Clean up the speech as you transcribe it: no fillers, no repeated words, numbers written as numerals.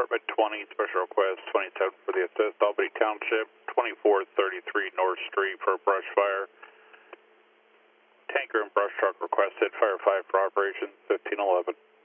Department 20, special request 27 for the assist, Albany Township, 2433 North Street for a brush fire. Tanker and brush truck requested, fire 5 for operation 1511.